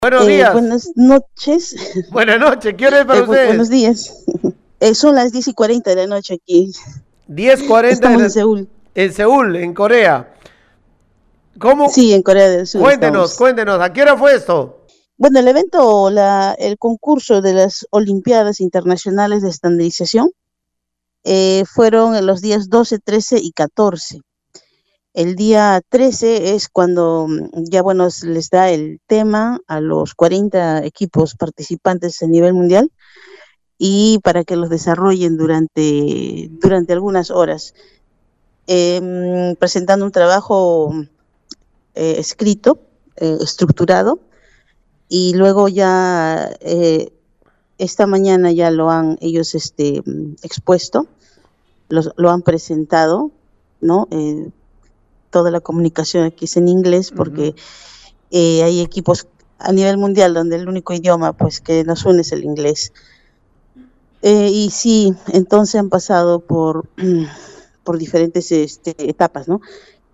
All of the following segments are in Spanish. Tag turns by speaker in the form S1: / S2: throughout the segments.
S1: Buenos días.
S2: Buenas noches.
S1: Buenas noches. ¿Qué hora es para
S2: Buenos
S1: ustedes?
S2: días. Son las 10:40 de la noche aquí.
S1: 10:40
S2: Estamos en Seúl.
S1: en Seúl, en Corea.
S2: Sí,
S1: ¿Cómo?
S2: en Corea del Sur
S1: Cuéntenos,
S2: estamos.
S1: cuéntenos. ¿A qué hora fue esto?
S2: Bueno, el evento, el concurso de las Olimpiadas Internacionales de Estandarización fueron en los días 12, 13 y 14. El día 13 es cuando ya, bueno, les da el tema a los 40 equipos participantes a nivel mundial y para que los desarrollen durante algunas horas, presentando un trabajo escrito, estructurado, y luego ya esta mañana ya lo han ellos expuesto, lo han presentado, ¿no? Toda la comunicación aquí es en inglés porque hay equipos a nivel mundial donde el único idioma pues que nos une es el inglés. Y sí, entonces han pasado por diferentes etapas, ¿no?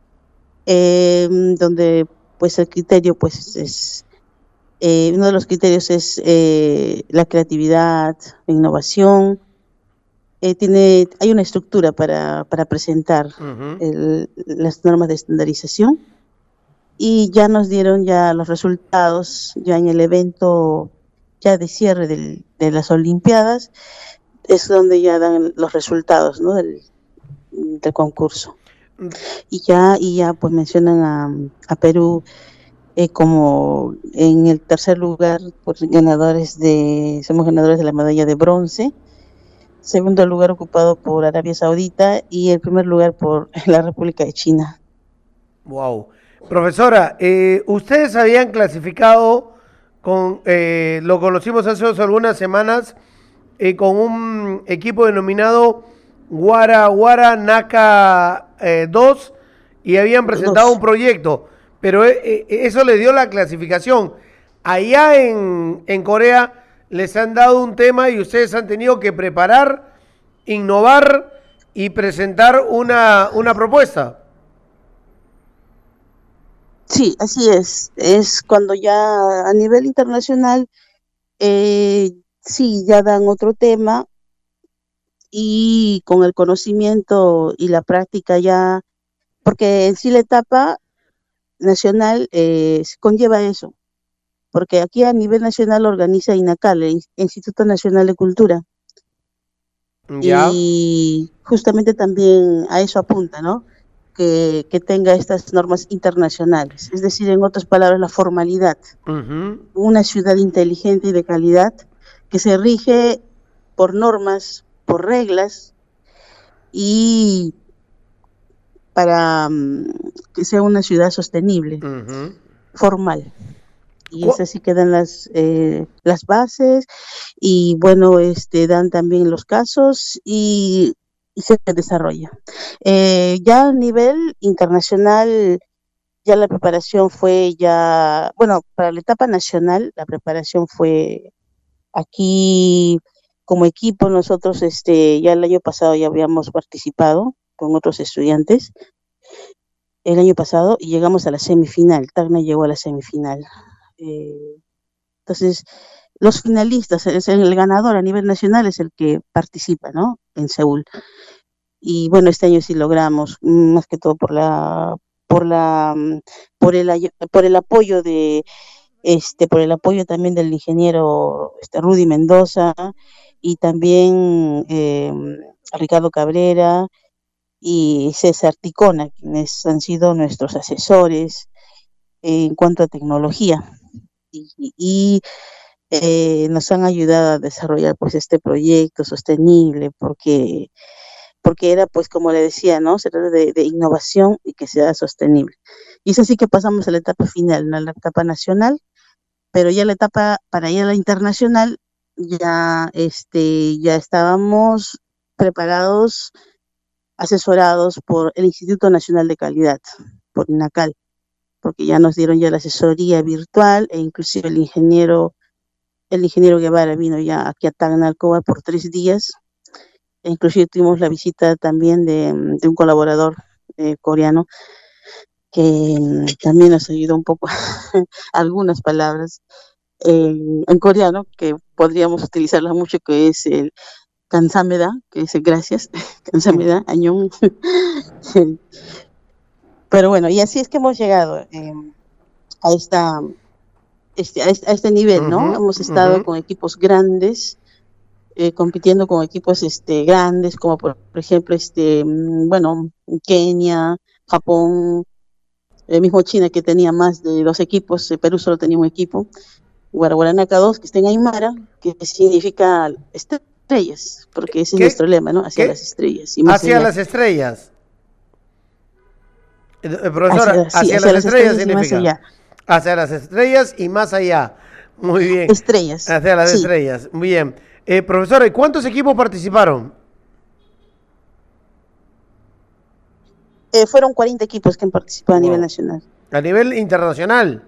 S2: Donde pues el criterio pues es uno de los criterios es la creatividad, la innovación. Hay una estructura para presentar
S1: Ujú.
S2: las normas de estandarización y ya nos dieron ya los resultados ya en el evento ya de cierre de las Olimpiadas, es donde ya dan los resultados, ¿no? del concurso. Y ya pues mencionan a Perú como en el tercer lugar, pues somos ganadores de la medalla de bronce, segundo lugar ocupado por Arabia Saudita y el primer lugar por la República de China.
S1: Wow. Profesora, ustedes habían clasificado lo conocimos hace algunas semanas, con un equipo denominado Guara Guara Naka 2 y habían presentado un
S2: Dos.
S1: proyecto, pero eso les dio la clasificación. Allá en Corea les han dado un tema y ustedes han tenido que preparar, innovar y presentar una propuesta.
S2: Sí, así es. Es cuando ya a nivel internacional, sí, ya dan otro tema y con el conocimiento y la práctica ya, porque en sí la etapa nacional conlleva eso, porque aquí a nivel nacional organiza INACAL, el Instituto Nacional de Cultura,
S1: Ya.
S2: y justamente también a eso apunta, ¿no? Que tenga estas normas internacionales, es decir, en otras palabras, la formalidad,
S1: Ujú.
S2: una ciudad inteligente y de calidad que se rige por normas, por reglas y para que sea una ciudad sostenible,
S1: Ujú.
S2: formal. Y
S1: Cu-
S2: esas sí quedan las bases y bueno, dan también los casos y se desarrolla. Ya a nivel internacional, ya la preparación fue ya, bueno, para la etapa nacional, la preparación fue aquí como equipo. Nosotros ya el año pasado ya habíamos participado con otros estudiantes el año pasado y llegamos a la semifinal. Tacna llegó a la semifinal. Eh, entonces, los finalistas, es el ganador a nivel nacional es el que participa, ¿no? En Seúl. Y bueno, este año sí logramos, más que todo por la, mm, por el apoyo por el apoyo también del ingeniero Rudy Mendoza y también Ricardo Cabrera y César Ticona, quienes han sido nuestros asesores en cuanto a tecnología. Y nos han ayudado a desarrollar pues este proyecto sostenible porque era pues como le decía, ¿no? Se trata de innovación y que sea sostenible. Y es así que pasamos a la etapa final, ¿no? A la etapa nacional, pero ya la etapa para ir a la internacional ya estábamos preparados, asesorados por el Instituto Nacional de Calidad, por INACAL, porque ya nos dieron ya la asesoría virtual e inclusive el ingeniero Guevara vino ya aquí a Tacna por 3 días. E inclusive tuvimos la visita también de un colaborador coreano que también nos ayudó un poco algunas palabras. en coreano, que podríamos utilizarla mucho, que es el Kansameda, que es el gracias, Kansameda, Añón. Pero bueno, y así es que hemos llegado a a este nivel, ¿no?
S1: Ujú,
S2: Hemos
S1: ujú.
S2: estado con equipos grandes, compitiendo con equipos grandes, como por ejemplo, bueno, Kenia, Japón, el mismo China, que tenía más de 2 equipos. Perú solo tenía un equipo, Guaraguaranaca 2, que está en Aymara, que significa estrellas, porque ese es
S1: ¿Qué?
S2: nuestro lema, ¿no? Hacia las
S1: ¿Qué?
S2: estrellas y más
S1: Hacia
S2: allá.
S1: las estrellas. Profesora,
S2: Sí,
S1: hacia
S2: hacia
S1: las
S2: las
S1: estrellas
S2: estrellas y más
S1: significa.
S2: allá.
S1: Hacia las estrellas y más allá. Muy bien.
S2: Estrellas,
S1: Hacia las
S2: sí.
S1: estrellas. Muy bien. Profesora, ¿y cuántos equipos participaron?
S2: Fueron 40 equipos que han participado a nivel
S1: Wow.
S2: nacional.
S1: A nivel internacional.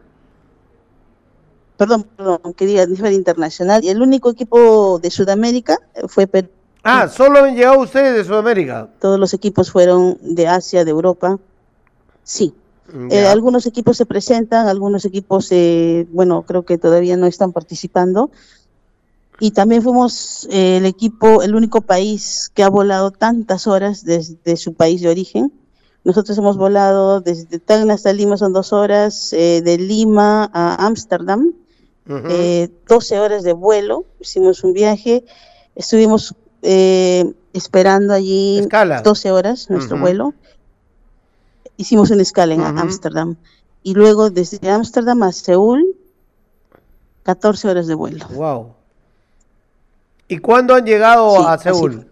S2: Perdón, quería a nivel internacional. Y el único equipo de Sudamérica fue Perú.
S1: Ah, solo han llegado ustedes de Sudamérica.
S2: Todos los equipos fueron de Asia, de Europa. Sí.
S1: Ya.
S2: Algunos equipos se presentan, algunos equipos, bueno, creo que todavía no están participando. Y también fuimos el único país que ha volado tantas horas desde su país de origen. Nosotros hemos volado desde Tacna hasta Lima, son 2 horas, de Lima a Ámsterdam,
S1: Ujú.
S2: 12 horas de vuelo. Hicimos un viaje, estuvimos esperando allí
S1: Escala.
S2: 12 horas nuestro
S1: Ujú,
S2: vuelo. Hicimos una escala en
S1: ujú.
S2: Ámsterdam y luego desde Ámsterdam a Seúl, 14 horas de vuelo.
S1: Wow. ¿Y cuándo han llegado
S2: Sí,
S1: a
S2: así fue.
S1: Seúl?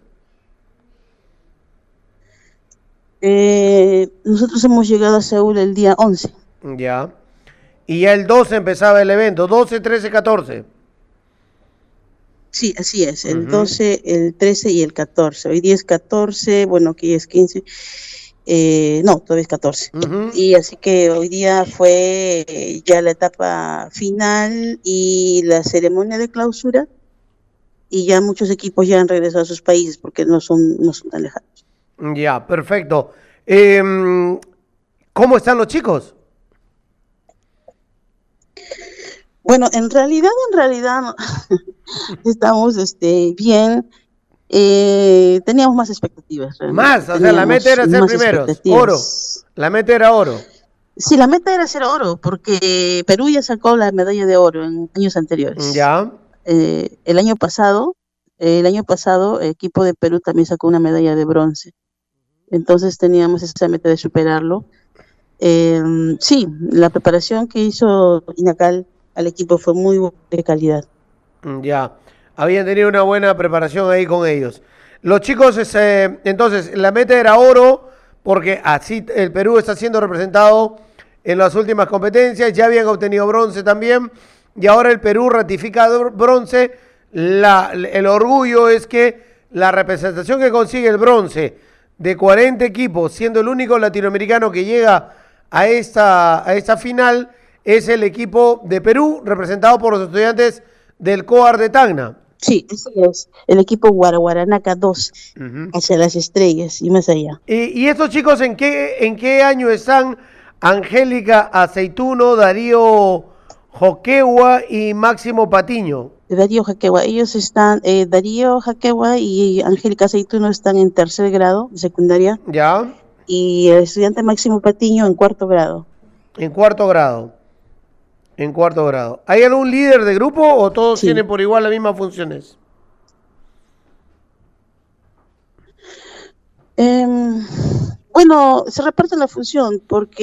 S2: Nosotros hemos llegado a Seúl el día 11.
S1: Ya. Y ya el 12 empezaba el evento. 12, 13, 14.
S2: Sí, así es, el
S1: Ujú,
S2: 12, el 13 y el 14. Hoy día es 14, bueno, aquí es 15. No, todavía es 14.
S1: ujú.
S2: Y así que hoy día fue ya la etapa final y la ceremonia de clausura, y ya muchos equipos ya han regresado a sus países porque no son tan lejanos.
S1: Ya, perfecto. Em, ¿Cómo están los chicos?
S2: Bueno, en realidad, estamos bien. Teníamos más expectativas, realmente.
S1: Más, o sea, la meta
S2: Teníamos
S1: era ser
S2: más
S1: primeros. Oro.
S2: expectativas.
S1: La meta era oro.
S2: Sí, la meta era hacer oro, porque Perú ya sacó la medalla de oro en años anteriores.
S1: Ya.
S2: El año pasado, el equipo de Perú también sacó una medalla de bronce. Entonces teníamos esa meta de superarlo. Eh, sí, la preparación que hizo Inacal al equipo fue muy de calidad.
S1: Ya. Habían tenido una buena preparación ahí con ellos. Los chicos, entonces, la meta era oro, porque así el Perú está siendo representado en las últimas competencias. Ya habían obtenido bronce también. Y ahora el Perú ratifica bronce. El orgullo es que la representación que consigue el bronce de 40 equipos, siendo el único latinoamericano que llega a esta final, es el equipo de Perú, representado por los estudiantes del COAR de Tacna.
S2: Sí, ese es el equipo Guaraguaranaca 2,
S1: Ujú.
S2: hacia las estrellas y más allá.
S1: ¿Y estos chicos en qué año están? Angélica Aceituno, Darío Joquegua y Máximo Patiño.
S2: Darío Jaquegua, Darío Jaquegua y Angélica Aceituno están en tercer grado de secundaria,
S1: ¿Ya?
S2: y el estudiante Máximo Patiño en cuarto grado.
S1: En cuarto grado. En cuarto grado. ¿Hay algún líder de grupo o todos
S2: Sí.
S1: tienen por igual las mismas funciones?
S2: Em, bueno, se reparte la función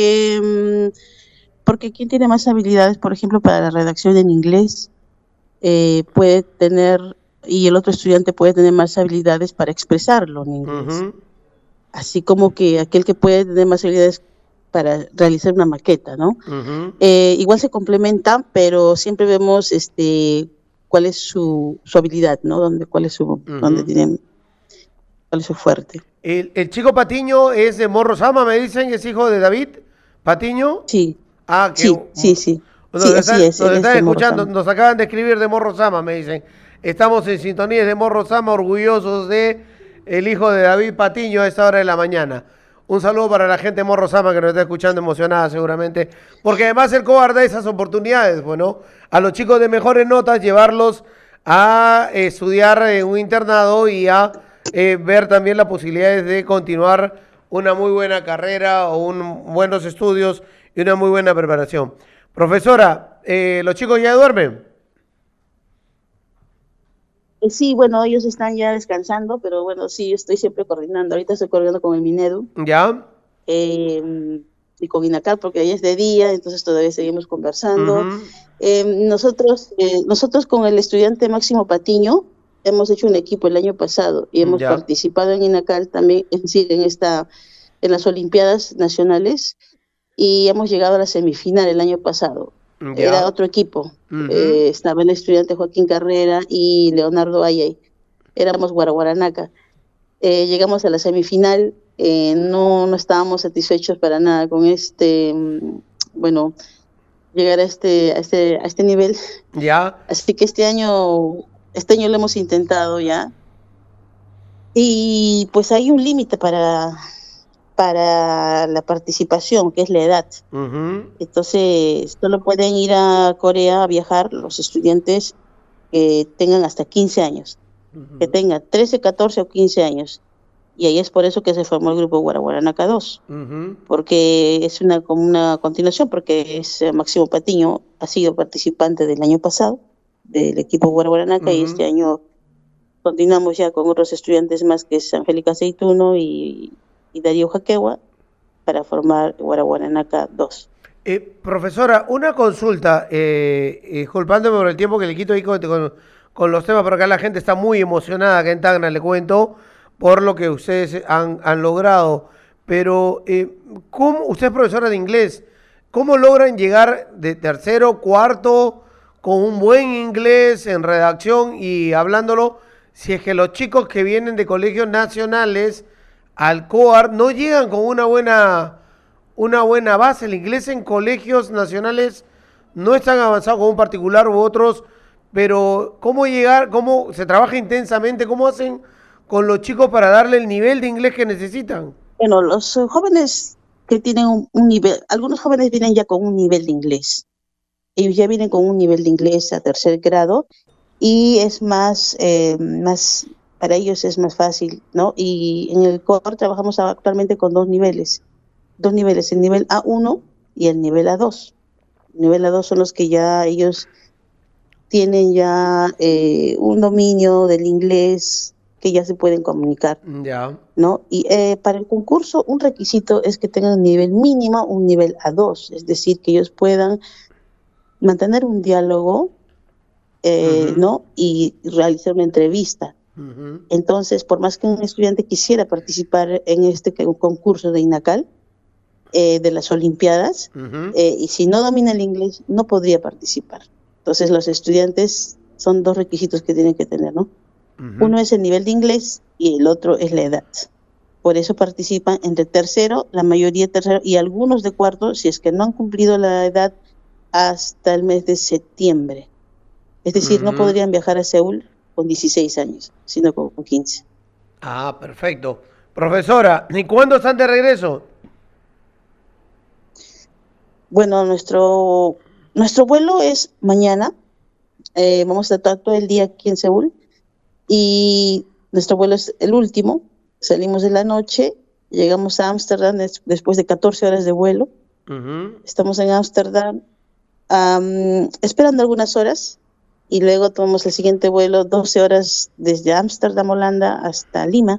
S2: porque quien tiene más habilidades, por ejemplo, para la redacción en inglés, puede tener, y el otro estudiante puede tener más habilidades para expresarlo en inglés.
S1: Ujú,
S2: Así como que aquel que puede tener más habilidades para realizar una maqueta, ¿no?
S1: ujú,
S2: Igual se complementan, pero siempre vemos cuál es su habilidad, ¿no?
S1: ujú.
S2: Cuál es su fuerte.
S1: El chico Patiño es de Morro Sama, me dicen, es hijo de David Patiño.
S2: Sí,
S1: Ah, que
S2: sí, sí, sí.
S1: nos
S2: Sí, así
S1: están,
S2: es,
S1: nos
S2: él es
S1: están
S2: de
S1: escuchando,
S2: Morosama.
S1: nos acaban de escribir de Morro Sama, me dicen. Estamos en sintonía de Morro Sama, orgullosos de el hijo de David Patiño a esta hora de la mañana. Un saludo para la gente de Morro Sama que nos está escuchando emocionada seguramente, porque además el COAR da esas oportunidades, bueno, a los chicos de mejores notas llevarlos a estudiar en un internado y a ver también las posibilidades de continuar una muy buena carrera o buenos estudios y una muy buena preparación. Profesora, ¿los chicos ya duermen?
S2: Sí, bueno, ellos están ya descansando, pero bueno, sí, estoy siempre coordinando. Ahorita estoy coordinando con el Minedu
S1: ¿Ya?
S2: eh, y con INACAL, porque ahí es de día, entonces todavía seguimos conversando.
S1: Ujú.
S2: Nosotros con el estudiante Máximo Patiño hemos hecho un equipo el año pasado y hemos
S1: Ya,
S2: participado en INACAL también, es decir, en las Olimpiadas Nacionales y hemos llegado a la semifinal el año pasado. Era
S1: ya.
S2: otro equipo.
S1: Ujú.
S2: Estaba el estudiante Joaquín Carrera y Leonardo Ayay. Éramos Guaraguaranaca. Llegamos a la semifinal, no estábamos satisfechos para nada con bueno, llegar a este nivel.
S1: Ya.
S2: Así que este año lo hemos intentado ya. Y pues hay un límite para la participación, que es la edad.
S1: Ujú.
S2: Entonces, solo pueden ir a Corea a viajar los estudiantes que tengan hasta 15 años, que
S1: Ujú.
S2: tengan 13, 14 o 15 años. Y ahí es por eso que se formó el grupo Guaraguaranaca 2,
S1: Ujú.
S2: porque es como una continuación, porque Máximo Patiño ha sido participante del año pasado del equipo Guaraguaranaca y este
S1: Ujú.
S2: año continuamos ya con otros estudiantes más, que es Angélica Aceituno y Darío Jaquegua, para formar Guaraguaranaca 2.
S1: Profesora, una consulta, disculpándome por el tiempo que le quito ahí con los temas, pero acá la gente está muy emocionada acá en Tacna, le cuento, por lo que ustedes han logrado. Pero, ¿cómo, usted es profesora de inglés, cómo logran llegar de tercero, cuarto, con un buen inglés en redacción y hablándolo, si es que los chicos que vienen de colegios nacionales al COAR no llegan con una buena base? El inglés en colegios nacionales no es tan avanzado como un particular u otros, pero ¿cómo llegar, cómo se trabaja intensamente, cómo hacen con los chicos para darle el nivel de inglés que necesitan?
S2: Bueno, los jóvenes que tienen un nivel, algunos jóvenes vienen ya con un nivel de inglés. Ellos ya vienen con un nivel de inglés a tercer grado y es para ellos es más fácil, ¿no? Y en el core trabajamos actualmente con dos niveles, el nivel A1 y el nivel A2. El nivel A2 son los que ya ellos tienen ya un dominio del inglés, que ya se pueden comunicar,
S1: Ya.
S2: ¿no? Y para el concurso un requisito es que tengan un nivel mínimo, un nivel A2, es decir, que ellos puedan mantener un diálogo,
S1: Ujú.
S2: ¿no? Y realizar una entrevista.
S1: Ujú.
S2: Entonces, por más que un estudiante quisiera participar en este concurso de INACAL, de las Olimpiadas,
S1: Ujú.
S2: y si no domina el inglés, no podría participar. Entonces, los estudiantes son dos requisitos que tienen que tener, ¿no?
S1: Ujú.
S2: Uno es el nivel de inglés y el otro es la edad. Por eso participan entre tercero, la mayoría tercero y algunos de cuarto, si es que no han cumplido la edad hasta el mes de septiembre. Es decir, no
S1: Ujú.
S2: podrían viajar a Seúl con 16 años, sino con 15.
S1: Ah, perfecto. Profesora, ¿y cuándo están de regreso?
S2: Bueno, nuestro vuelo es mañana. Vamos a estar todo el día aquí en Seúl y nuestro vuelo es el último. Salimos de la noche, llegamos a Ámsterdam después de 14 horas de vuelo.
S1: Ujú.
S2: Estamos en Ámsterdam esperando algunas horas y luego tomamos el siguiente vuelo, 12 horas desde Ámsterdam, Holanda, hasta Lima.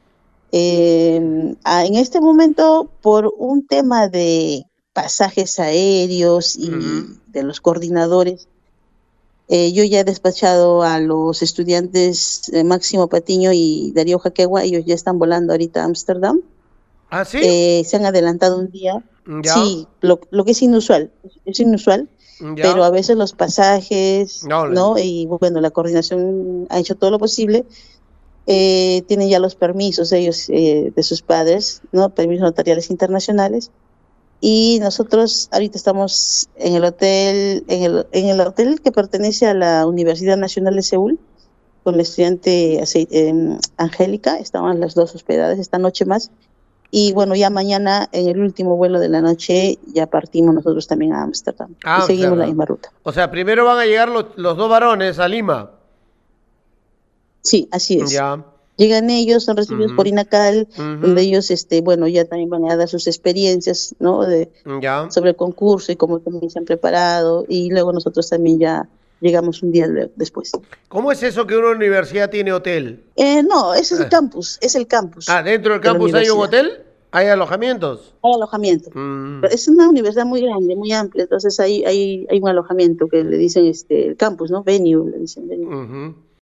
S2: En este momento, por un tema de pasajes aéreos
S1: Ujú.
S2: y de los coordinadores, yo ya he despachado a los estudiantes Máximo Patiño y Darío Jaquegua. Ellos ya están volando ahorita a Ámsterdam.
S1: ¿Ah, sí?
S2: Se han adelantado un día.
S1: Ya.
S2: Sí, lo que es inusual, pero
S1: Ya.
S2: a veces los pasajes,
S1: No,
S2: ¿no? Y bueno, la coordinación ha hecho todo lo posible. Tienen ya los permisos ellos, de sus padres, ¿no? Permisos notariales internacionales. Y nosotros ahorita estamos en el hotel que pertenece a la Universidad Nacional de Seúl, con la estudiante Angélica. Estaban las dos hospedadas esta noche más. Y bueno, ya mañana en el último vuelo de la noche ya partimos nosotros también a Ámsterdam. Y seguimos la misma ruta.
S1: O sea, primero van a llegar los dos varones a Lima.
S2: Sí, así es.
S1: Ya.
S2: Llegan ellos, son recibidos por INACAL, donde
S1: Ujú.
S2: ellos, bueno, ya también van a dar sus experiencias, ¿no?
S1: Ya.
S2: Sobre el concurso y cómo también se han preparado, y luego nosotros también ya llegamos un día después.
S1: ¿Cómo es eso que una universidad tiene hotel?
S2: No, ese es el campus
S1: ¿Dentro del
S2: de la
S1: campus hay un
S2: universidad.
S1: hotel? ¿Hay alojamientos?
S2: Hay alojamiento.
S1: Mm.
S2: Pero es una universidad muy grande, muy amplia, entonces hay un alojamiento que le dicen el campus, ¿no? Venue, le dicen venue.
S1: Ujú.